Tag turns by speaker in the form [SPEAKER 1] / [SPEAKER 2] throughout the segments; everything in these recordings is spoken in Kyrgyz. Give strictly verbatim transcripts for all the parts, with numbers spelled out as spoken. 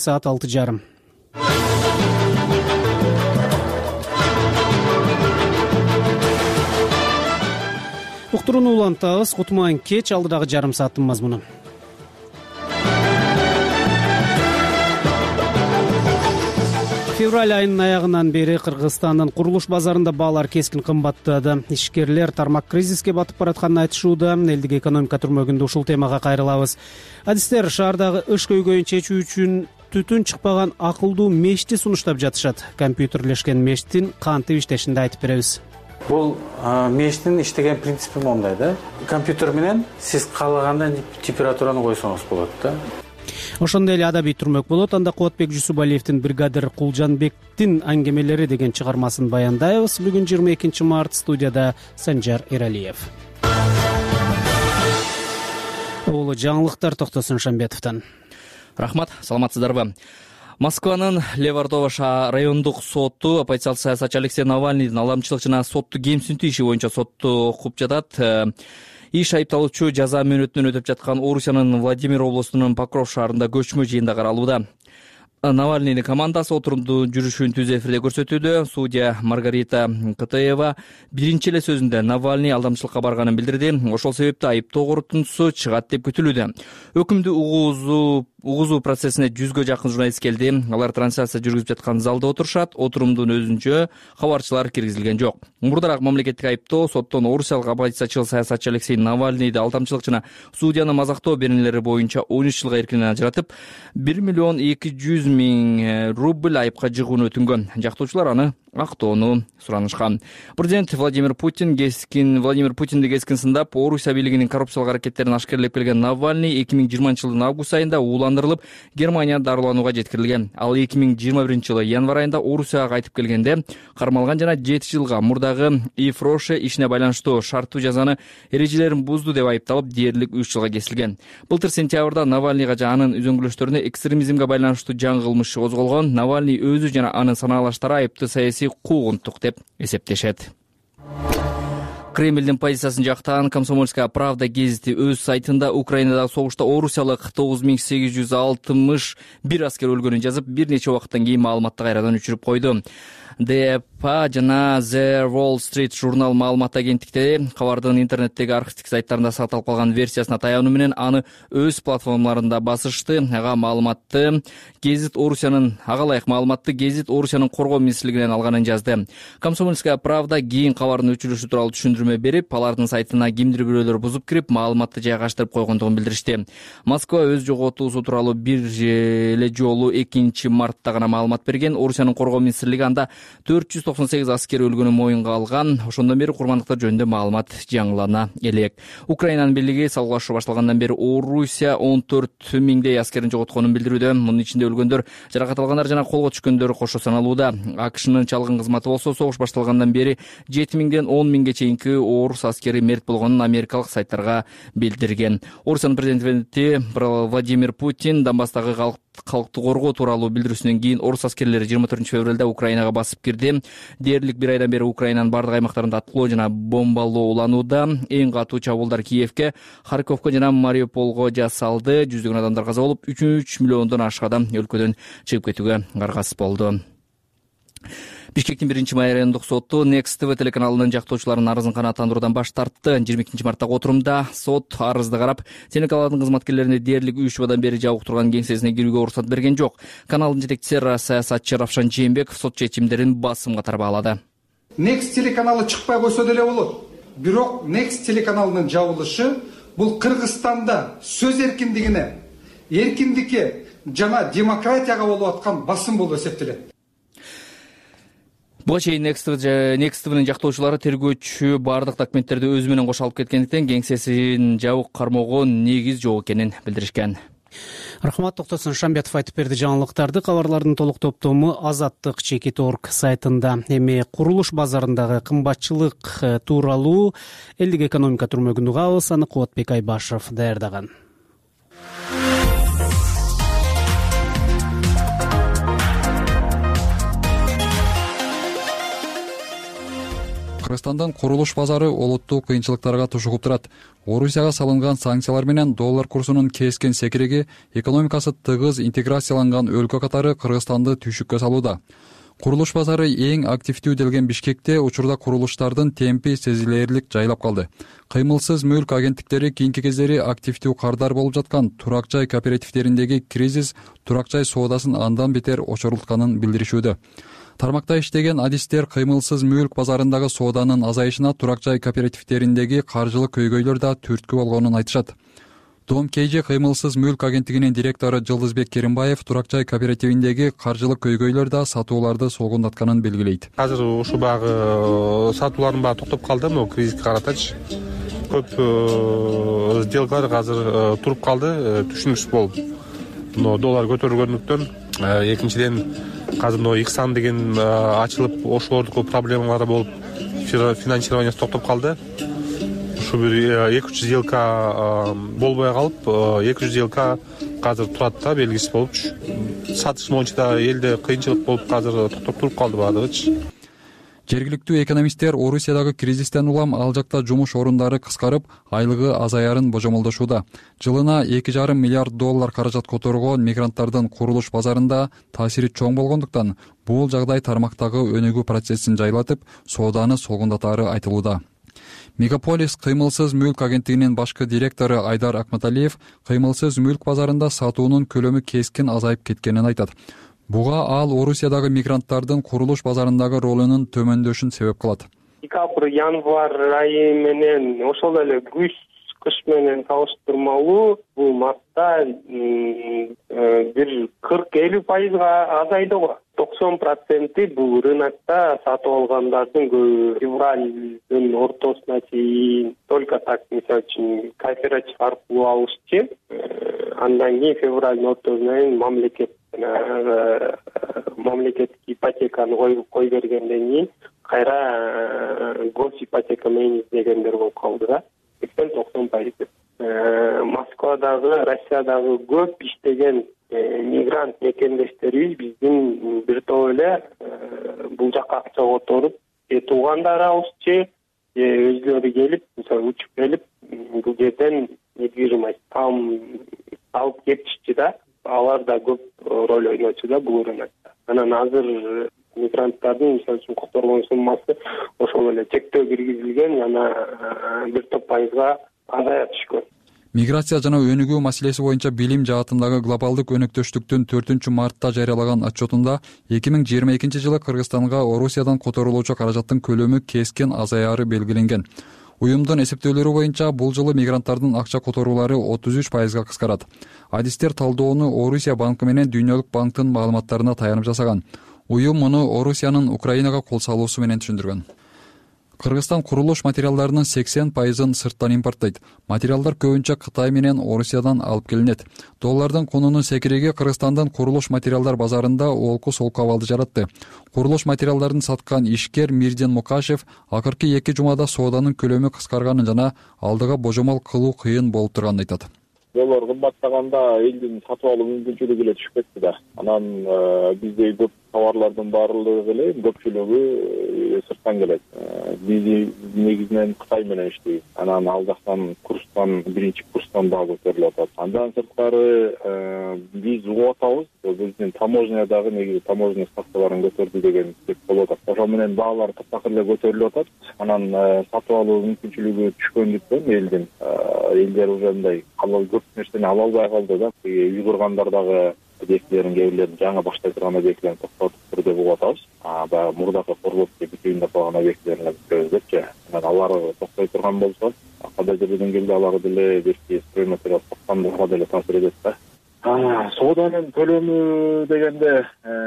[SPEAKER 1] саат алты жарым. Уктурууну улантабыз. Кутман кеч, алдыдагы жарым сааттын мазмуну. Февраль айынын аягынан бери Кыргызстандын курулуш базарында баалар кескин кымбаттады. Ишкерлер тармак кризиске батып баратканын айтышууда. Элдик экономика түрмөгүндө ушул темага кайрылабыз. Адистер шаардагы ыш көйгөйүн чечүү үчүн түтүн чыкпаган акылдуу мешти сунуштап жатышат. Компьютерлешкен мештин кантип иштешин да айтып беребиз.
[SPEAKER 2] Бул мештин иштеген принципи моундай да. Компьютер менен сиз каалагандай температураны койсоңуз болот да.
[SPEAKER 1] Ошондой эле адабий түрмөк болот. Анда Кубатбек Жусупалиевдин бригадир Кулжанбектин аңгемелери деген чыгармасын баяндайбыз. Бүгүн жыйырма экинчи март, студияда Санжар Эралиев. Улуу жаңылыктар Токтосун Шамбетовдон.
[SPEAKER 3] Рахмат, саламатсыздарбы? Москванын Левардово райондук соту оппозициялык саясатчы Алексей Навальныйдын алдамчылык жана сотту кемсинтүү иши боюнча сотту окуп жатат. Иш айыпталуучу жаза мөөнөтүнөн өтүп жаткан Орусиянын Владимир облусунун Покров шаарында көчмө жыйында каралууда. Навальныйдын командасы отурумдуу жүрүшүн түз эфирде көрсөтүүдө. Судья Маргарита Кытаева биринчи эле сөзүндө Навальный алдамчылыкка барганын билдирди. Ошол себептен айыптоо корутундусу чыгат деп күтүлүүдө. Өкүмдү угуузуу угузуу процессине жүзгө жакын журналист келди. Алар трансляция жүргүзүп жаткан залда отурушат. Отурумдун өзүнчө кабарчылар киргизилген жок. Мурдараак мамлекеттик айыптоо соттон орусиялык оппозициячыл саясатчы Алексей Навальныйды алдамчылык жана судьяны мазактоо беренелери боюнча он үч жылга эркинен ажыратып, бир миллион эки жүз миң рубль айыпка жыгууну өтүнгөн. Жактоочулар аны актоону суранышкан. Президент Владимир Путин кескин Владимир Путинди кескин сындап, Орусия бийлигинин коррупциялык аракеттерин ашкерлеп келген Навальный эки миң жыйырманчы жылдын август айында ууландырылып, Германияда дарыланууга жеткирилген. Ал эки миң жыйырма биринчи жылы январь айында Орусияга кайтып келгенде кармалган жана жети жылга мурдагы Ифроше ишине байланыштуу шарттуу жазаны эрежелерин бузду деп айыпталып, дээрлик үч жылга кесилген. Былтыр сентябрда Навальныйга жана анын үзөңгүлөштөрүнө экстремизмге байланыштуу жан кылмышы козголгон. Навальный өзү жана анын санаалаштары айыпты саясий куугунтук деп эсептешет. Кремлдин позициясын жактаган Комсомольская правда гезити өз сайтында Украинадагы согушта орусиялык тогуз миң сегиз жүз алтымыш бир аскер өлгөнүн жазып, бир нече убакыттан кийин маалыматты кайрадан өчүрүп койду. ди пи жана The Wall Street журнал маалымат агенттиктери кабардын интернеттеги архивдик сайттарында сатылып калган версиясына таянуу менен аны өз платформаларында басышты. Ага маалыматты Гезит Орусиянын ага ылайык маалыматты Гезит Орусиянын коргоо министрлигинен алганын жазды. Комсомольская правда кийин кабардын өчүрүлүшү тууралуу түшүндүрмө берип, алардын сайтына кимдир бирөөлөр бузуп кирип, маалыматты жайгаштырып койгондугун билдиришти. Москва өз жоготуусу тууралуу бир эле жолу экинчи мартта гана маалымат берген. Орусиянын коргоо министрлиги анда төрт жүз токсон сегиз аскер өлгөнүн моюнга алган. Ошондон бери курмандыктар жөнүндө маалымат жаңылана элек. Украинанын бийлиги салгылашуу башталгандан бери Орусия он төрт миңдей аскерин жоготконун билдирүүдө. Мунун ичинде өлгөндөр, жаракат алгандар жана колго түшкөндөр кошо саналууда. АКШнын чалгын кызматы болсо согуш башталгандан бери жети миңден он миңге чейинки орус аскери мерт болгонун америкалык сайттарга билдирген. Орусиянын президенти Владимир Путин Донбасстагы калкты коргоо тууралуу билдирүүсүнөн кийин орус аскерлери жыйырма төртүнчү февралда Украинага басып кирди. Дээрлик бир айдан бери Украинанын бардык аймактарында аткылоо жана бомбалоо уланууда. Эң катуу чабуулдар Киевке, Харьковко жана Мариуполго жасалды. Жүздөгөн адамдар каза болуп, үч миллиондон ашык адам өлкөдөн чыгып кетүүгө аргасыз болду. Бишкектин биринчи райондук соту Next ти ви телеканалынын жактоочуларынын арызын канааттандыруудан баш тартты. жыйырма экинчи марттагы отурумда сот арызды карап, телеканалдын кызматкерлерине дээрлик үч жылдан бери жабык турган кеңсесине кирүүгө уруксат берген жок. Каналдын жетекчиси саясатчы Равшан Жээнбеков сот чечимдерин басым катары баалады.
[SPEAKER 4] Next телеканалы чыкпай койсо деле болот. Бирок Next телеканалынын жабылышы бул Кыргызстанда сөз эркиндигине, эркиндикке жана демократияга болуп аткан басым болуп эсептелет.
[SPEAKER 3] Буга чейин Next ти винин жактоочулары тергөөчү бардык документтерди өзү менен кошо алып кеткендиктен кеңсесин жабык кармоого негиз жок экенин билдиришкен.
[SPEAKER 1] Рахмат, Токтосун Шамбетов айтып берди жаңылыктарды. Кабарлардын толук топтому Азаттык чекит точка орг сайтында. Эми курулуш базарындагы кымбатчылык тууралуу элдик экономика түрмөгүн угабыз. Аны Кубатбек Айбашев даярдаган.
[SPEAKER 5] Кыргызстандын курулуш базары олуттуу кыйынчылыктарга тушугуп турат. Орусияга салынган санкциялар менен доллар курсунун кескен секириги экономикасы тыгыз интеграцияланган өлкө катары Кыргызстанды түйшүккө салууда. Курулуш базары эң активдүү делген Бишкекте учурда курулуштардын темпи сезилерлик жайлап калды. Кыймылсыз мүлк агенттиктери кийинки кездери активдүү кардар болуп жаткан турак жай кооперативдериндеги кризис турак жай соодасын андан бетер очорултканын билдиришүүдө. Тармакта иштеген адистер кыймылсыз мүлк базарындагы сооданын азайышына турак жай кооперативдериндеги каржылык көйгөйлөр да түрткү болгонун айтышат. Дом Кейжи кыймылсыз мүлк агенттигинин директору Жылдызбек Керимбаев турак жай кооперативиндеги каржылык көйгөйлөр да сатууларды солгундатканын белгилейт.
[SPEAKER 6] Азыр ушул багы сатуулардын баары токтоп калды, могу кризиске каратачы. Көп сделкалар азыр туруп калды, түшүнүксүз болуп. Но доллар көтөрүлгөндүктөн, экинчиден азыр но Иксан деген ачылып, ошолордуку проблемалары болуп, финансированиясы токтоп калды. Ушу бир эки жүз сделка болбой калып, эки жүз сделка азыр турат да, белгисиз болупчу. Сатыш боюнча да элде кыйынчылык болуп, азыр токтоп туруп калды баардыгычы.
[SPEAKER 5] Жергиликтүү экономисттер Орусиядагы кризистен улам ал жакта жумуш орундары кыскарып, айлыгы азаярын божомолдошууда. Жылына эки жарым миллиард доллар каражат которгон мигранттардын курулуш базарында таасири чоң болгондуктан, бул жагдай тармактагы өнүгүү процессин жайлатып, сооданы солгундатары айтылууда. Мегаполис кыймылсыз мүлк агенттигинин башкы директору Айдар Акматалиев кыймылсыз мүлк базарында сатуунун көлөмү кескин азайып кеткенин айтат. Буга ал Орусиядагы мигранттардын курулуш базарындагы ролунун төмөндөшүн себеп кылат.
[SPEAKER 7] Декабрь, январь айы менен ошол эле күз кыш менен салыштырмалуу бул мартта бир кырк элүү пайызга азайды го. токсон проценти бул рынокто сатып алгандардын көбү февралдын ортосуна чейин только так, мисалы үчүн кооператив аркылуу алышчы. Андан кийин февралдын ортосуна чейин мамлекет мамлекеттик ипотеканы кой бергенден кийин кайра госипотека менен издегендер болуп калды да. сексен токсон пайыз. Москвадагы, Россиядагы көп иштеген мигрант мекендештерибиз биздин бир топ эле бул жакка акча которуп, же туугандарыбызчы, же өзлөрү келип, мисалы учуп келип, бул жерден недвижимость там алып кетишчи да. Алар да көп роль ойночу да бул рынокто. Анан азыр мигранттардын мисалы үчүн которгон суммасы ошол эле чектөө киргизилген, жана бир топ пайызга азая түшкөн.
[SPEAKER 5] Миграция жана өнүгүү маселеси боюнча билим жаатындагы глобалдык өнөктөштүктүн төртүнчү мартта жарыялаган отчетунда эки миң жыйырма экинчи жылы Кыргызстанга Орусиядан которулуучу каражаттын көлөмү кескен азаяры белгиленген. Уюмдун эсептөөлөрү боюнча бул жылы мигранттардын акча которуулары отуз үч пайызга кыскарат. Адистер талдоону Орусия банкы менен Дүйнөлүк банктын маалыматтарына таянып жасаган. Уюм муну Орусиянын Украинага кол салуусу менен түшүндүргөн. Кыргызстан курулуш материалдарынын сексен пайызын сырттан импорттойт. Материалдар көбүнчө Кытай менен Орусиядан алып келинет. Доллардын кунунун секириги Кыргызстандын курулуш материалдар базарында олку-солку абалды жаратты. Курулуш материалдарын саткан ишкер Мирден Мукашев акыркы эки жумада сооданын көлөмү кыскарганын жана алдыга божомол кылуу кыйын болуп турганын айтат.
[SPEAKER 8] Доллар кымбаттаганда элдин сатып алуу мүмкүнчүлүгү эле түшүп кетти да. Анан бизде көп товарлардын баардыгы эле көпчүлүгү сырттан келет. Биз негизинен Кытай менен иштейбиз. Анан ал жактан курстан, биринчи курстан дагы көтөрүлүп атат. Андан сырткары биз угуп атабыз, биздин таможнядагы негизи таможня ставкаларын көтөрдү деген сөз болуп атат. Ошол менен баалар таптакыр эле көтөрүлүп атат. Анан сатып алуу мүмкүнчүлүгү түшкөндүктөн элдин элдер уже мындай көп нерсени ала албай калды да. Үй кургандар дагы объектилерин кээ бирлерин жаңы баштай турган объектилерин токтотуп түрдө угуп атабыз. Баягы мурдакы курулушту бүтүнүндө калган объектилерин бүтөбүз депчи. Анан алар токтой турган болсо, кандай жерден келди алар деле берки стройматериал токтомдорго деле таасир этет да. Сооданын көлөмү дегенде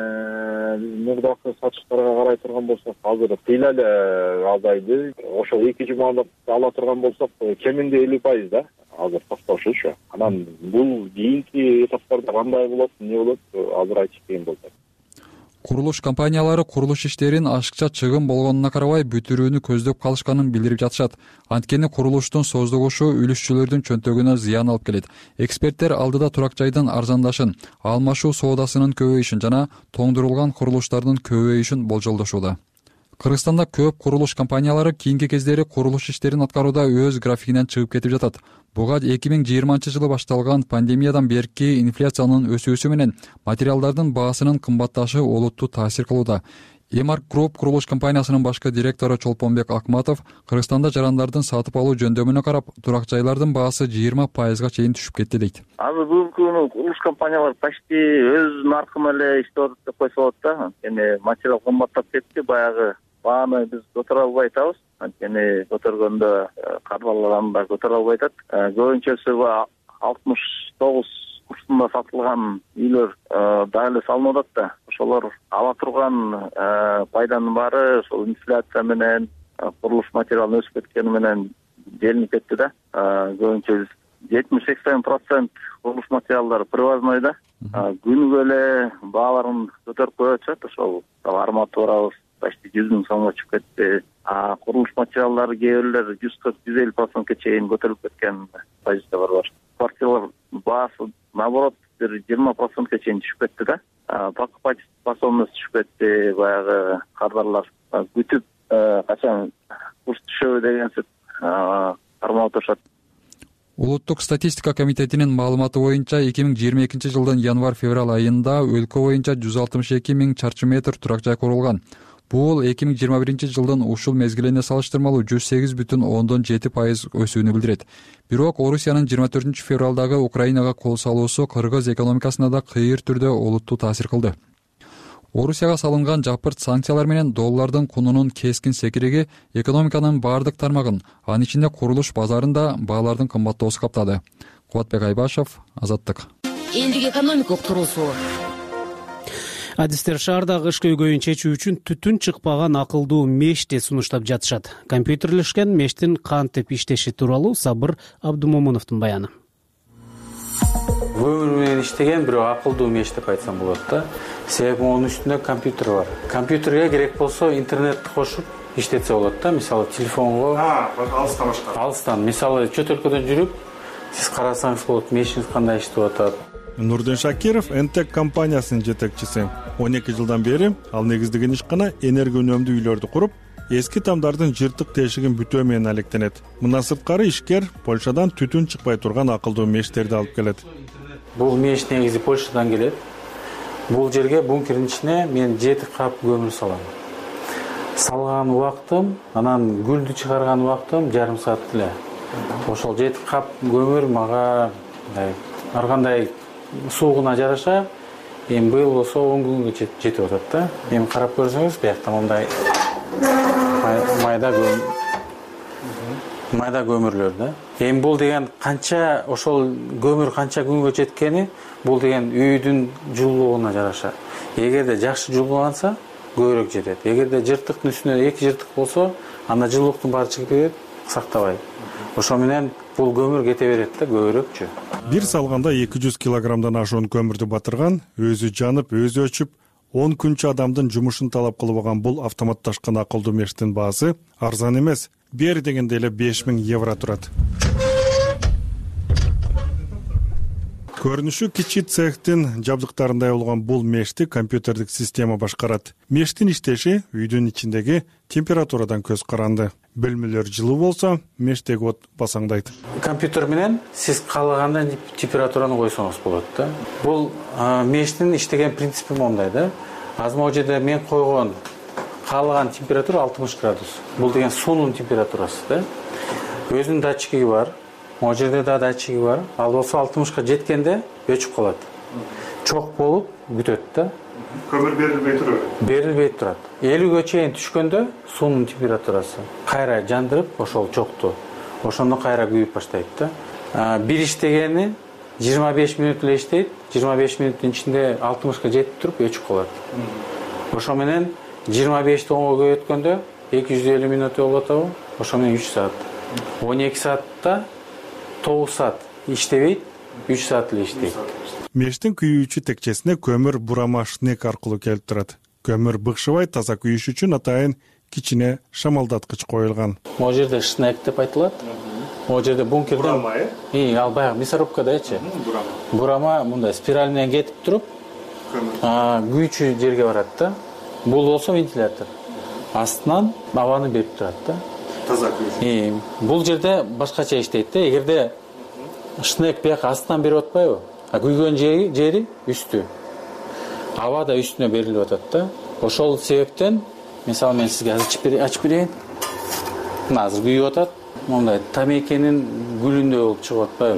[SPEAKER 8] мурдакы сатыштарга карай турган болсок, азыр кыйла эле азайды. Ошол эки жумада ала турган болсок, кеминде элүү пайыз да. Азыр токтошучу. Анан бул кийинки этаптарда кандай болот, эмне болот, азыр айтыш кыйын болот.
[SPEAKER 5] Курулуш компаниялары курулуш иштерин ашыкча чыгым болгонуна карабай бүтүрүүнү көздөп калышканын билдирип жатышат. Анткени курулуштун создугушу үлүшчүлөрдүн чөнтөгүнө зыян алып келет. Эксперттер алдыда турак жайдын арзандашын, алмашуу соодасынын көбөйүшүн жана тоңдурулган курулуштардын көбөйүшүн болжолдошууда. Кыргызстанда көп курулуш компаниялары кийинки кездери курулуш иштерин аткарууда өз графигинен чыгып кетип жатат. Буга эки миң жыйырманчы жылы башталган пандемиядан берки инфляциянын өсүүсү менен материалдардын баасынын кымбатташы олуттуу таасир кылууда. Эмарк Групп курулуш компаниясынын башкы директору Чолпонбек Акматов Кыргызстанда жарандардын сатып алуу жөндөмүнө карап, турак жайлардын баасы жыйырма пайызга чейин түшүп кетти дейт.
[SPEAKER 8] Азыр бүгүнкү күнү курулуш компаниялар почти өз наркы эле иштеп атат деп койсо болот да. Эми материал кымбаттап кетти, баягы бааны биз көтөрө албай атабыз. Анткени көтөргөндө каржылардан да көтөрө албай атат. Көбүнчөсү алтымыш тогуз курсунда сатылган үйлөр дагы эле салынып атат да. Ошолор ала турган пайданын баары ошол инфляция менен курулуш материалынын өсүп кеткени менен желинип кетти да. Көбүнчө жетимиш сексен процент курулуш материалдары привозной да. Күнүгө эле бааларын көтөрүп коюп атышат. Ошол арматурабыз почти жүз миң сомго чыгып кетти. А курулуш материалдары кээ бирлер жүз кырк жүз элүү процентке чейин көтөрүлүп кеткен позициялар бар. Квартиралар баасы наоборот бир жыйырма процентке чейин түшүп кетти да. Покупательский способность түшүп кетти. Баягы кардарлар күтүп качан курс түшөбү дегенсип кармап отурушат.
[SPEAKER 5] Улуттук статистика комитетинин маалыматы боюнча эки миң жыйырма экинчи жылдын январь-февраль айында өлкө боюнча жүз алтымыш эки миң чарчы метр турак жай курулган. Бул эки миң жыйырма биринчи жылдын ушул мезгилине салыштырмалуу жүз сегиз бүтүн ондон жети пайыз өсүүнү билдирет. Бирок Орусиянын жыйырма төртүнчү февралдагы Украинага кол салуусу кыргыз экономикасына да кыйыр түрдө олуттуу таасир кылды. Орусияга салынган жапырт санкциялар менен доллардын кунунун кескин секириги экономиканын баардык тармагын, анын ичинде курулуш базарында баалардын кымбаттоосу каптады. Кубатбек Айбашев, Азаттык.
[SPEAKER 9] Элдик экономика уктуруусу.
[SPEAKER 1] Адистер шаардагы кыш көйгөйүн чечүү үчүн түтүн чыкпаган акылдуу мешти сунуштап жатышат. Компьютерлешкен мештин кантип иштеши тууралуу Сабыр Абдумомуновдун баяны.
[SPEAKER 2] Көмүр менен иштеген бирок акылдуу меш деп айтсам болот да. Себеби онун үстүндө компьютер бар. Компьютерге керек болсо интернетти кошуп иштетсе болот да. Мисалы телефонго алыстан башка. Алыстан, мисалы чөт өлкөдөн жүрүп, сиз карасаңыз болот, мешиңиз кандай иштеп атат.
[SPEAKER 10] Нурден Шакиров Энтек компаниясынын жетекчиси. он эки жылдан бери ал негиздеген ишкана энергия үнөмдүү үйлөрдү куруп, эски тамдардын жыртык тешигин бүтөө менен алектенет. Мына сырткары ишкер Польшадан түтүн чыкпай турган акылдуу мештерди алып келет.
[SPEAKER 2] Бул меш негизи Польшадан келет. Бул жерге бункердин ичине мен жети кап көмүр салам. Салган убактым, анан гүлдү чыгарган убактым жарым саат эле. Ошол жети кап көмүр мага ар кандай суугуна жараша, эми быйыл болсо он күнгө жетип атат да. Эми карап көрсөңүз, биякта мындай майда көмүр, майда көмүрлөр да. Эми бул деген канча ошол көмүр канча күнгө жеткени, бул деген үйдүн жылуулугуна жараша. Эгерде жакшы жылууланса, көбүрөөк жетет. Эгерде жыртыктын үстүнө эки жыртык болсо, анда жылуулуктун баары чыгып кетет, сактабайт. Ошо менен бул көмүр кете берет да, көбүрөөкчү.
[SPEAKER 10] Бир салганда эки жүз килограммдан ашуун көмүрдү батырган, өзү жанып, өзү өчүп, он күнчө адамдын жумушун талап кылбаган бул автоматташкан акылдуу мештин баасы арзан эмес. Бери дегенде эле беш миң евро турат. Көрүнүшү кичи цехтин жабдыктарындай болгон бул мешти компьютердик система башкарат. Мештин иштеши үйдүн ичиндеги температурадан көз каранды. Бөлмөлөр жылуу болсо, мештеги от басаңдайт.
[SPEAKER 2] Компьютер менен сиз каалагандай температураны койсоңуз болот да. Бул мештин иштеген принципи мондай да. Азыр могу жерде мен койгон каалаган температура алтымыш градус. Бул деген суунун температурасы да. Өзүнүн датчиги бар. Могу жерде да датчиги бар. Ал болсо алтымышка жеткенде өчүп калат. Чок болуп бүтөт да.
[SPEAKER 10] Көмүр берилбей турат.
[SPEAKER 2] Берилбей турат. элүүгө чейин түшкөндө суунун температурасы кайра жандырып ошол чокту. Ошондо кайра күйүп баштайт да. Бир иштегени жыйырма беш мүнөт эле иштейт. жыйырма беш мүнөттүн ичинде алтымышка жетип туруп өчүп калат. Ошо менен жыйырма бешти онго көбөйткөндө эки жүз элүү мүнөт болуп атабы? Ошо менен үч саат. он эки саатта тогуз саат иштебейт, үч саат эле иштейт.
[SPEAKER 10] Мештин күйүүчү текчесине көмүр бурама шнек аркылуу келип турат. Көмүр быкшыбай таза күйүш үчүн атайын кичине шамалдаткыч коюлган.
[SPEAKER 2] Могу жерде шнек деп айтылат. Могу жерде бункерден
[SPEAKER 10] бурама,
[SPEAKER 2] э? Ал баягы мясорубкадачы. Бурама. Бурама мындай спираль менен кетип туруп, көмүр күйүүчү жерге барат да. Бул болсо вентилятор. астынан абаны берип турат да.
[SPEAKER 11] Таза көз.
[SPEAKER 2] Бул жерде башкача иштейт да. Эгерде шнек бияка астынан берип атпайбы? А күйгөн жери, жери үстү. Аба да үстүнө берилип атат да. Ошол себептен, мисалы мен сизге азыр ачып берейин. Мына азыр күйүп атат. Мондай тамекенин гүлүндөй болуп чыгып атпайбы?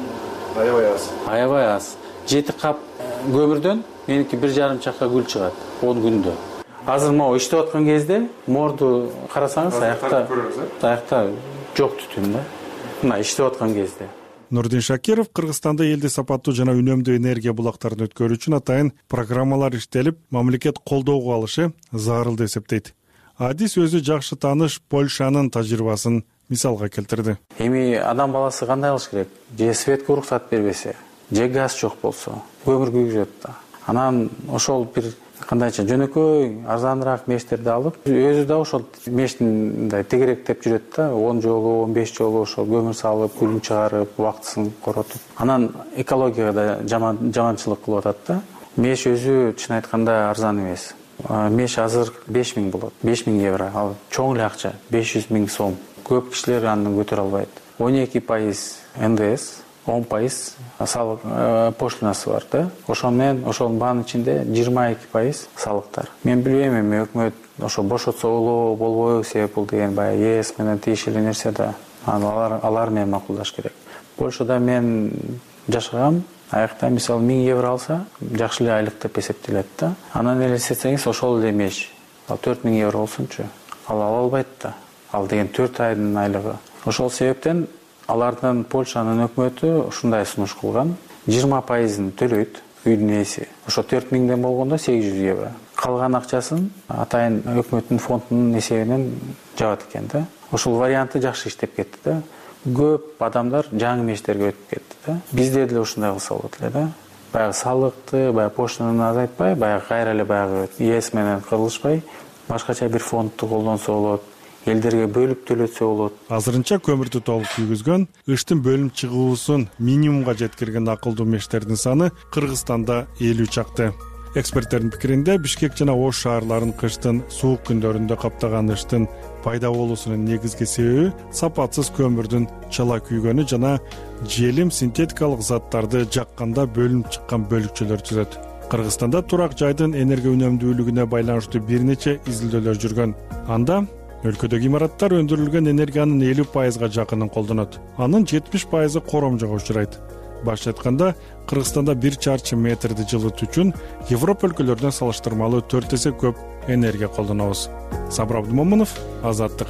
[SPEAKER 11] Аябай аз.
[SPEAKER 2] Аябай аз. Жети кап көмүрдөн меники бир жарым чакка гүл чыгат он күндө. Азыр могу иштеп аткан кезде морду карасаңыз, аякта аякта жок түтүн да. Мына иштеп аткан кезде.
[SPEAKER 10] Нурдин Шакиров Кыргызстанда элди сапаттуу жана үнөмдүү энергия булактарын өткөрүү үчүн атайын программалар иштелип, мамлекет колдоого алышы зарыл деп эсептейт. Адис өзү жакшы тааныш Польшанын тажрыйбасын мисалга келтирди.
[SPEAKER 2] Эми адам баласы кандай кылыш керек? Же светке уруксат бербесе, же газ жок болсо, көмүр күйгүзөт да. Анан ошол бир кандайча жөнөкөй арзаныраак мештерди алып, өзү да ошол мештин мындай тегеректеп жүрөт да, он жолу, он беш жолу ошол көмүр салып, күлүн чыгарып, убактысын коротуп. Анан экологияга да жаман жаманчылык кылып атат да. Меш өзү чын айтканда арзан эмес. Меш азыр беш миң болот, беш миң евро. Ал чоң эле акча, беш жүз миң сом. Көп кишилер аны көтөрө албайт. он эки пайыз эн дэ эс, он пайыз салык пошлинасы бар да. Ошол менен ошол баанын ичинде жыйырма эки пайыз салыктар. Мен билбейм эми өкмөт ошо бошотсо болобу, болбойбу, себеп бул деген баягы е эс менен тиешелүү нерсе да. Алар алар менен макулдаш керек. Польшада мен жашагам, аякта мисалы миң евро алса, жакшы эле айлык деп эсептелет да. Анан элестетсеңиз ошол эле меш. Ал төрт миң евро болсунчу. Ал ала албайт да. Ал деген төрт айдын айлыгы. Ошол себептен алардын Польшанын өкмөтү ушундай сунуш кылган. жыйырма пайызын төлөйт үйдүн ээси. Ошо төрт миңден болгондо сегиз жүз евро. Калган акчасын атайын өкмөттүн фондунун эсебинен жабат экен да. Ошол варианты жакшы иштеп кетти да. Көп адамдар жаңы мештерге өтүп кетти да. Бизде деле ушундай кылса болот эле да. Баягы салыкты, баягы поштаны азайтпай, баягы кайра эле баягы е эс менен кылышпай, башкача бир фондду колдонсо болот. Элдерге бөлүп төлөтсө болот.
[SPEAKER 10] Азырынча көмүрдү толук күйгүзгөн, ыштын бөлүнүп чыгуусун минимумга жеткирген акылдуу мештердин саны Кыргызстанда элүү чакты. Эксперттердин пикиринде Бишкек жана Ош шаарларын кыштын суук күндөрүндө каптаган ыштын пайда болуусунун негизги себеби сапатсыз көмүрдүн чала күйгөнү жана желим синтетикалык заттарды жакканда бөлүнүп чыккан бөлүкчөлөр түзөт. Кыргызстанда турак жайдын энергия үнөмдүүлүгүнө байланыштуу бир нече изилдөөлөр жүргөн. Анда өлкөдөгү имараттар өндүрүлгөн энергиянын элүү пайызга жакынын колдонот. Анын жетимиш пайызы коромжого учурайт. Башкача айтканда, Кыргызстанда бир чарчы метрди жылытуу үчүн Европа өлкөлөрүнө салыштырмалуу төрт эсе көп энергия колдонобуз. Сабыр Абдымомунов, Азаттык.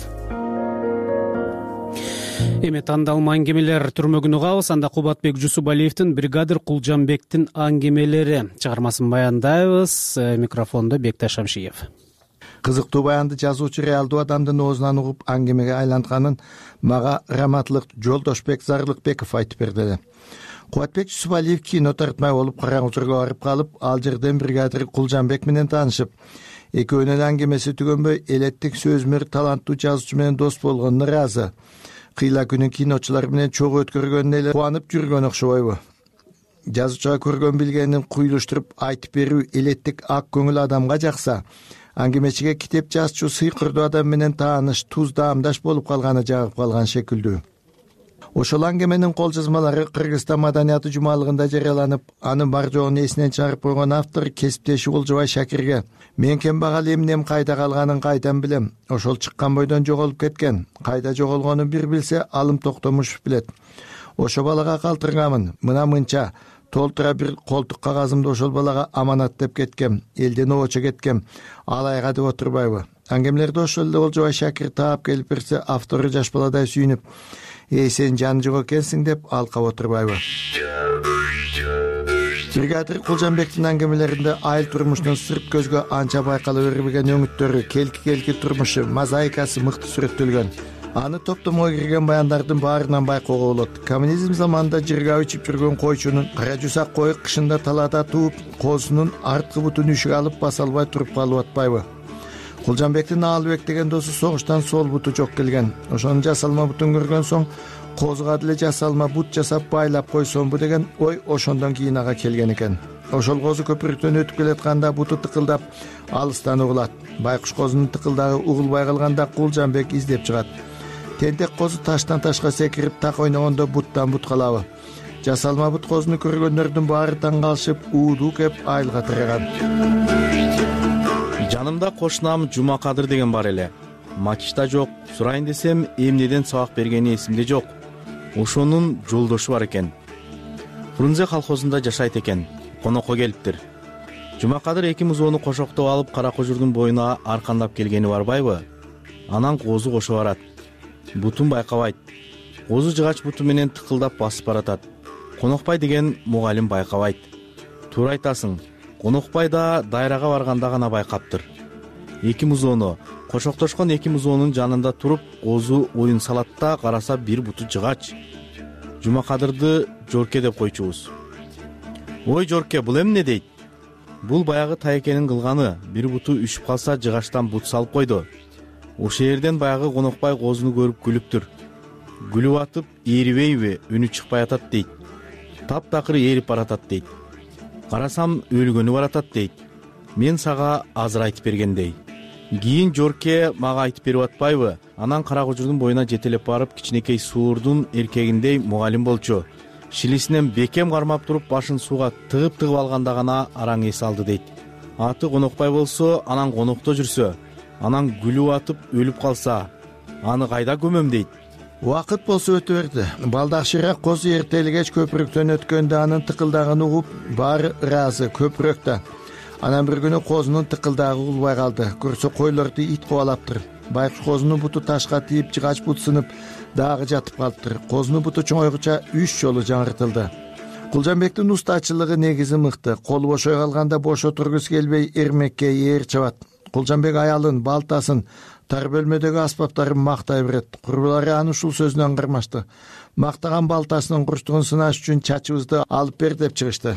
[SPEAKER 1] Эми тандалма аңгемелер түрмөгүн угабыз. Анда Кубатбек Жусубалиевдин бригадир Кулжанбектин аңгемелери чыгармасын баяндайбыз. Микрофондо Бекташ Шамшиев.
[SPEAKER 12] Кызыктуу баянды жазуучу реалдуу адамдын оозунан угуп аңгемеге айлантканын мага раматлык Жолдошбек Зарлыкбеков айтып берди. Кубатбек Жусубалиев кино тартмай болуп Караңгызорго барып калып, ал жерден бригадир Кулжанбек менен таанышып, экөөнүн аңгемеси түгөнбөй элеттик сөзмөр таланттуу жазуучу менен дос болгонуна ыраазы. Кыйла күнүн киночулар менен чогуу өткөргөнүнө эле кубанып жүргөн окшобойбу? Жазуучуга көргөн билгенин куйлуштуруп айтып берүү элеттик ак көңүл адамга жакса, аңгемечиге китеп жазчу сыйкырдуу адам менен тааныш, туз даамдаш болуп калганы жагып калган шекилдүү. Ошол аңгеменин кол жазмалары Кыргызстан маданияты жумалыгында жарыяланып, анын бар жоогун эсинен чыгарып койгон автор кесиптеши Олжобай Шакирге мен кембагал эмнем кайда калганын кайдан билем, ошол чыккан бойдон жоголуп кеткен, кайда жоголгонун бир билсе Алым Токтомушев билет. Ошо балага калтыргамын, мына мынча толтура бир колтук кагазымды ошол балага аманат деп кеткем, элден обочо кеткем, алайга деп отурбайбы? Аңгемелерди ошол эле Олжобай Шакир таап келип берсе, автору жаш баладай сүйүнүп, эй сен жаны жок экенсиң деп алкап отурбайбы? Бригадир Кулжанбектин аңгемелеринде айыл турмушунун сырт көзгө анча байкала бербеген өңүттөрү, келки-келки турмушу, мозаикасы мыкты сүрөттөлгөн. Аны топтомго кирген баяндардын баарынан байкоого болот. Коммунизм заманында жыргап ичип жүргөн койчунун кара жусак кой кышында талаада тууп, коосунун арткы бутун үшүгө алып баса албай туруп калып атпайбы? Кулжанбектин Аалбек деген досу согуштан сол буту жок келген. Ошонун жасалма бутун көргөн соң козуга деле жасалма бут жасап байлап койсомбу деген ой ошондон кийин ага келген экен. Ошол козу көпүрүктөн өтүп келатканда буту тыкылдап алыстан угулат. Байкуш козунун тыкылдагы угулбай калганда Кулжанбек издеп чыгат. Тентек козу таштан ташка секирип так ойногондо буттан бут калабы. Жасалма бут козуну көргөндөрдүн баары таң калышып ууду кеп айылга тараган.
[SPEAKER 13] Жанымда кошунам Жумакадыр деген бар эле. Макишта жок. Сурайын десем, эмнеден сабак бергени эсимде жок. Ошонун жолдошу бар экен. Фрунзе колхозунда жашайт экен. Конокко келиптир. Жумакадыр эки музоону кошоктоп алып кара кожурдун боюна аркандап келгени барбайбы? Анан козу кошо барат. Бутун байкабайт. Козу жыгач буту менен тыкылдап басып баратат. Конокбай деген мугалим байкабайт. Туура айтасың. Конокбай да дайрага барганда гана байкаптыр. Эки музоону, кошоктошкон эки музоонун жанында туруп, козу оюн салат да караса бир буту жыгач. Жумакадырды Жорке деп койчубуз. Ой Жорке, бул эмне дейт? Бул баягы Тайекенин кылганы, бир буту үшүп калса жыгачтан бут салып койду. Ошол жерден баягы Конокбай козуну көрүп күлүптүр. Күлүп атып, эрибейби, үнү чыкпай атат дейт. Таптакыр эрип баратат дейт. Карасам өлгөнү баратат дейт. Мен сага азыр айтып бергендей. Кийин Жорке мага айтып берип атпайбы? Анан кара кожурдун боюна жетелеп барып, кичинекей суурдун эркегиндей мугалим болчу. Шилисинен бекем кармап туруп, башын сууга тыгып-тыгып алганда гана араң эс алды дейт. Аты Конокбай болсо, анан конокто жүрсө, анан күлүп атып өлүп калса, аны кайда көмөм дейт.
[SPEAKER 12] Убакыт болсо өтө берди. Балдакшыраак козу эртелигеч көпүрүктөн өткөндө анын тыкылдагын угуп, баары ыраазы көпүрөктө. Анан бир күнү козунун тыкылдагы угулбай калды. Көрсө койлорду ит кубалаптыр. Байкуш козунун буту ташка тийип, жыгач бут сынып, дагы жатып калыптыр. Козунун буту чоңойгуча үч жолу жаңыртылды. Кулжанбектин устачылыгы негизи мыкты. Колу бошой калганда бош отургусу келбей эрмекке ээр чабат. Кулжанбек аялын, балтасын, тар бөлмөдөгү аспаптарын мактай берет. Курбулары аны ушул сөзүнөн аңгырмашты. Мактаган балтасынын курчтугун сынаш үчүн чачыбызды алып бер деп чыгышты.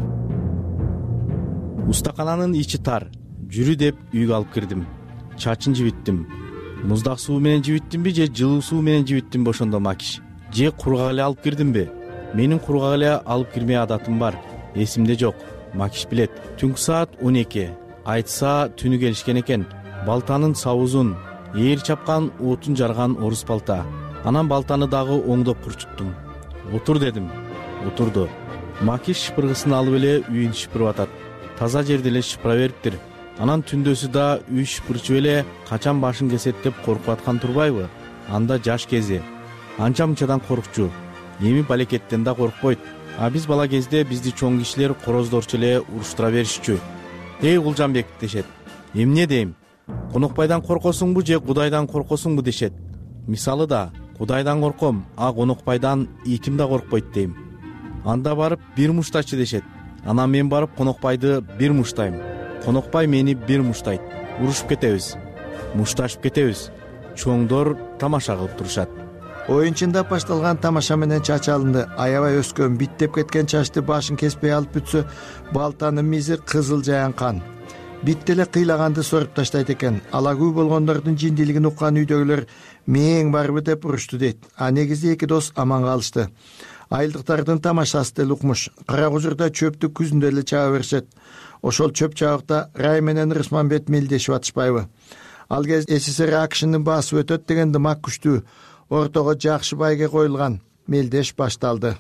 [SPEAKER 13] Устакананын ичи тар. Жүрү деп үйгө алып кирдим. Чачын жибиттим. Муздак суу менен жибиттимби же жылуу суу менен жибиттимби ошондо Макиш? Же кургак эле алып кирдимби? Менин кургак эле алып кирмей адатым бар. Эсимде жок. Макиш билет. Түнкү саат он эки. Айтса түнү келишкен экен. Балтанын сабузун, ээр чапкан отун жарган орус балта. Анан балтаны дагы оңдоп курчуттум. Отур дедим. Отурду. Макиш шыпыргысын алып эле үйүн шыпырып атат. Таза жерде эле шыпыра бериптир. Анан түндөсү да үй шыпырчу эле качан башын кесет деп коркуп аткан турбайбы? Анда жаш кези. Анча мынчадан коркчу. Эми балекеттен да коркпойт. А биз бала кезде бизди чоң кишилер короздорчу эле уруштура беришчү. Эй Кулжанбек дешет. Эмне дейм? Конокбайдан коркосуңбу же Кудайдан коркосуңбу дешет. Мисалы да, Кудайдан корком, а Конокбайдан итим да коркпойт дейм. Анда барып бир муштачы дешет. Анан мен барып Конокбайды бир муштайм. Конокбай мени бир муштайт. Урушуп кетебиз. Мушташып кетебиз. Чоңдор тамаша кылып турушат.
[SPEAKER 12] Оюнчунда башталган тамаша менен чач алынды. Аябай өскөн, биттеп кеткен чачты башын кеспей алып бүтсө, балтанын мизи кызыл жаян кан. Битти эле кыйлаганды соруп таштайт экен. Алагүй болгондордун жиндилигин уккан үйдөгүлөр мээң барбы деп урушту дейт. А негизи эки дос аман калышты. Айылдыктардын тамашасы деле укмуш. Кара кожурда чөптү күзүндө эле чаба беришет. Ошол чөп чабыкта Рай менен Рысманбет мелдешип атышпайбы? Ал кез СССР акшнын басып өтөт деген дымак күчтүү. Ортого жакшы байге коюлган мелдеш башталды.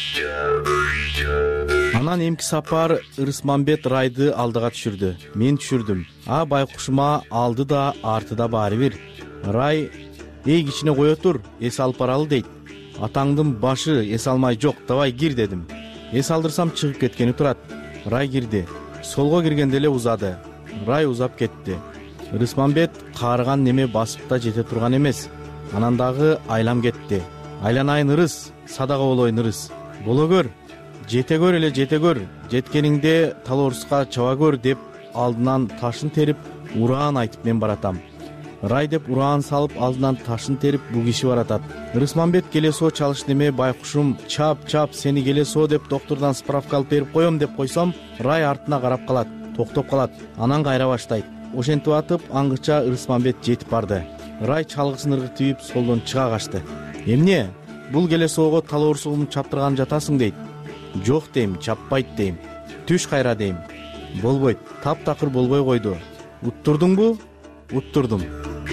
[SPEAKER 13] Анан эмки сапар Рысманбет Райды алдыга түшүрдү. Мен түшүрдүм. А байкушума алды да арты да баары бир. Рай: "Эй кичине кое тур, эс алып баралы" дейт. Атаңдын башы эс алмай жок, давай кир дедим. Эс алдырсам чыгып кеткени турат. Рай кирди. Солго киргенде эле узады. Рай узап кетти. Рысманбет каарыган неме басып да жете турган эмес. Анан дагы айлам кетти. Айланайын ырыс, садага болоюн ырыс. Боло көр. Жете көр эле жете көр. Жеткениңде талоруска чаба көр деп алдынан ташын терип, ураан айтып мен баратам. Рай деп ураан салып алдынан ташын терип бу киши баратат. Рысманбет келесоо чалыш неме байкушум чап чап сени келесоо деп доктурдан справка алып берип коем деп койсом, Рай артына карап калат, токтоп калат. Анан кайра баштайт. Ошентип атып аңгыча Рысманбет жетип барды. Рай чалгысын ыргытып солдон чыга качты. Эмне? бул келесоого талоорсугумду чаптырган жатасың дейт. Жок дейм, чаппайт дейм. Түш кайра дейм. Болбойт, таптакыр болбой койду. Уттурдуңбу? Уттурдум.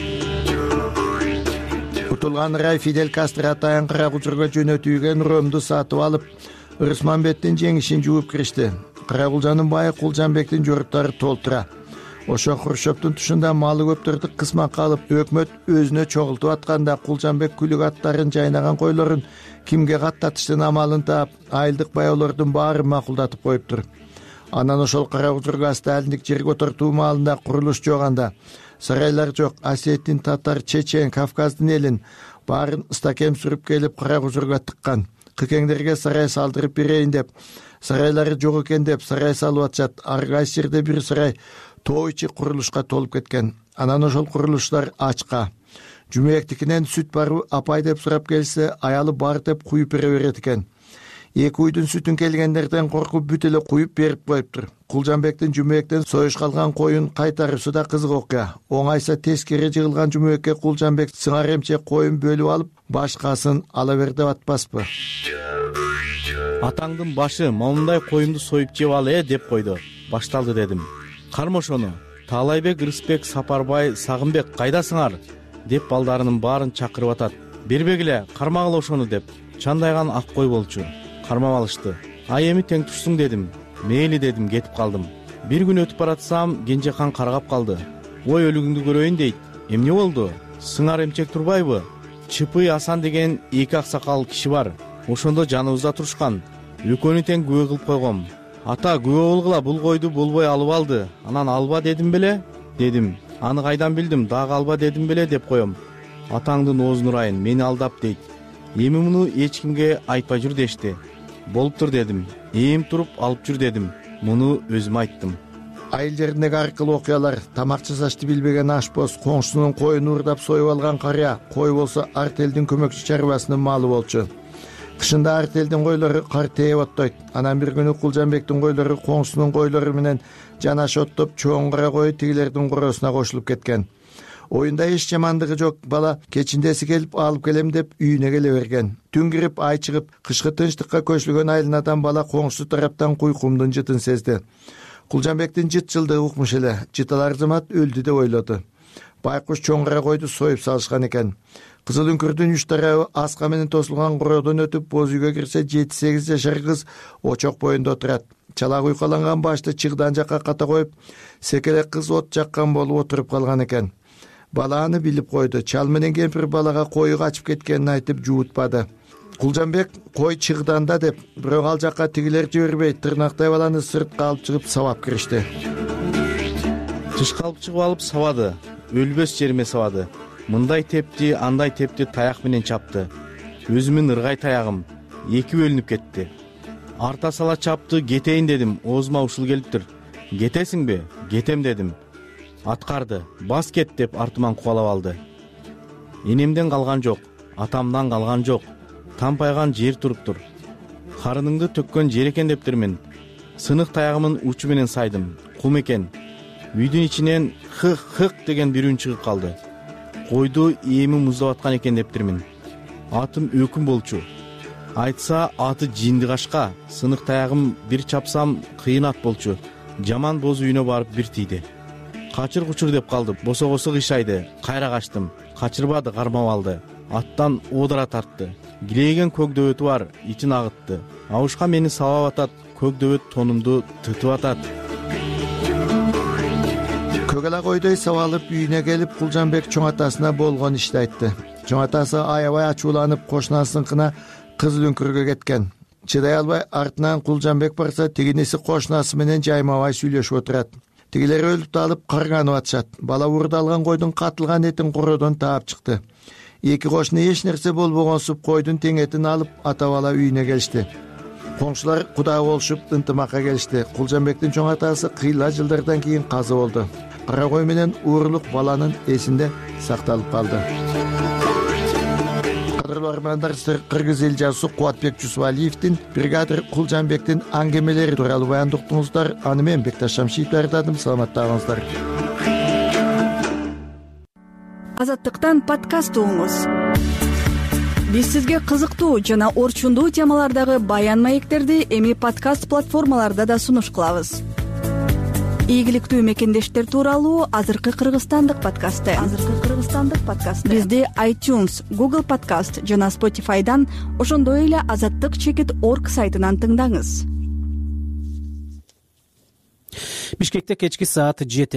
[SPEAKER 12] Утулган рай Фидель Кастро атайын Каракулчурга жөнөтүүгөн ромду сатып алып, Ырысманбеттин жеңишин жууп киришти. Каракулжанын байы Кулжанбектин жорттары толтура. Ошо Хрущевдун тушунда малы көптөрдү кысмакка алып, өкмөт өзүнө чогултуп атканда Кулжанбек күлүк аттарын жайнаган койлорун кимге каттатыштын амалын таап, айылдык баяолордун баарын макулдатып коюптур. Анан ошол Каракулчурга сталиндик жерге отуртуу маалында курулуш жоганда, сарайлар жок, Осетин, татар, чечен, Кавказдын элин баарын ыстакем сүрүп келип Каракулчурга тыккан. Кыкеңдерге сарай салдырып берейин деп, сарайлары жок экен деп сарай салып атышат. Ар кайсы жерде бир сарай тоо ичи курулушка толуп кеткен. Анан ошол курулуштар ачка. Жумектикинен сүт барбы апай деп сурап келсе, аялы бар деп куюп бере берет экен. Эки уйдун сүтүн келгендерден коркуп бүт эле куюп берип коюптур. Кулжанбектин Жумектен союш калган коюн кайтарышы да кызык окуя. Оңайса тескери жыгылган Жумекке Кулжанбек сыңар эмчек коюн бөлүп алып, башкасын ала бер деп атпаспы.
[SPEAKER 13] Атаңдын башы момундай коюнду союп жеп ал э деп койду. Башталды дедим. Кармошону, Таалайбек, Рыспек, Сапарбай, Сагынбек кайдасыңар деп балдарынын баарын чакырып атат. Бербегиле, кармагыла ошону деп. Чандайган ак кой болчу. Кармап алышты. Ай эми тең турсуң дедим. Мейли дедим, кетип калдым. Бир күн өтүп баратсам, Кенжехан каргап калды. Ой, өлүгүңдү көрөйүн дейт. Эмне болду? Сыңар эмчек турбайбы? Чыпый Асан деген эки аксакал киши бар. Ошондо жаныбызда турушкан. Экөөнү тең күбө кылып койгом. Ата, күбө болгула, бул койду болбой алып алды. Анан алба дедим беле? Дедим. Аны кайдан билдим? Дагы алба дедим беле деп коем. Атаңдын оозун урайын, мени алдап дейт. Эми муну эч кимге айтпай жүр дешти. Болуптур дедим. Эм туруп алып жүр дедим. Муну өзүм айттым.
[SPEAKER 12] Айыл жериндеги ар кыл окуялар, тамак жасашты билбеген ашпоз, коңшусунун коюн уурдап союп алган карыя, кой болсо артелдин көмөкчү чарбасынын малы болчу. Кышында артелдин койлору кар тээп оттойт. Анан бир күнү Кулжанбектин койлору коңшусунун койлору менен жанаша оттоп, чоң кара кой тигилердин коросуна кошулуп кеткен. Оюнда эч жамандыгы жок, бала кечиндеси келип алып келем деп үйүнө келе берген. Түн кирип, ай чыгып, кышкы тынчтыкка көчүлгөн айылынадан бала коңшусу тараптан куйкумдун жытын сезди. Кулжанбектин жыт жылдыгы укмуш эле, жыталар зымат өлдү деп ойлоду. Байкуш чоң кара койду союп салышкан экен. Кызыл үңкүрдүн үч тарабы аска менен тосулган короодон өтүп, боз үйгө кирсе жети сегиз жашар кыз очок боюнда отурат. Чалак уйкаланган башты чыгдан жакка ката коюп, секелек кыз от жаккан болуп отуруп калган экен. Бала аны билип койду. Чал менен кемпир балага кою качып кеткенин айтып жуутпады. Кулжанбек кой чыгданда деп, бирок ал жакка тигилер жибербей, тырнактай баланы сыртка алып чыгып сабап киришти.
[SPEAKER 13] Тышка алып чыгып алып сабады. Өлбөс жериме сабады. Мындай тепти, андай тепти, таяк менен чапты. Өзүмүн ыргай таягым эки бөлүнүп кетти. Арта сала чапты, кетейин дедим. Оозума ушул келиптир. Кетесиңби? Кетем дедим. Аткарды. Бас кет деп артыман кубалап алды. Энемден калган жок, атамдан калган жок. Тампайган жер туруптур. Карыныңды төккөн жер экен дептирмин. Сынык таягымын учу менен сайдым. Кум экен. Үйдүн ичинен хык-хык деген бир үн чыгып калды. Койду эми муздап аткан экен дептирмин. Атым өкүм болчу. Айтса аты жинди кашка. Сынык таягым бир чапсам кыйын ат болчу. Жаман боз үйүнө барып бир тийди. Качыр кучур деп калды. Босогосу кыйшайды. Кайра качтым. Качырбады, кармап алды. Аттан одара тартты. Килейген көк дөбөтү бар, ичин агытты. Абышка мени сабап атат. Көк дөбөт тонумду тытып атат.
[SPEAKER 12] Көгала койдой сабалып үйүнө келип, Кулжанбек чоң атасына болгон ишти айтты. Чоң атасы аябай ачууланып, кошунасыныкына кызыл үңкүргө кеткен. Чыдай албай артынан Кулжанбек барса, тигинеси кошунасы менен жаймабай сүйлөшүп отурат. Тигилер өлүп талып карганып атышат. Бала уурда алган койдун катылган этин короодон таап чыкты. Эки кошуна эч нерсе болбогонсуп койдун тең этин алып ата бала үйүнө келишти. Коңшулар кудаа болушуп ынтымакка келишти. Кулжанбектин чоң атасы кыйла жылдардан кийин казы болду. Кара кой менен уурулук баланын эсинде сакталып калды. Кадырлуу армандар, Кыргыз эл жазуусу Кубатбек Жусупалиевдин бригадир Кулжанбектин аңгемелери тууралуу баяндуктуңуздар. Аны мен Бекташ Шамшиев даярдадым. Саламатта калыңыздар.
[SPEAKER 14] Азаттыктан подкаст угуңуз. биз сизге кызыктуу жана орчундуу темалардагы баян маектерди эми подкаст платформаларда да сунуш кылабыз. Ийгиликтүү мекендештер тууралуу азыркы кыргызстандык подкасты. Азыркы кыргызстандык подкасты. Бизди iTunes, Google Podcast жана Spotify'дан, ошондой эле азаттык чекит орг сайтынан тыңдаңыз.
[SPEAKER 1] Бишкекте кечки саат жети.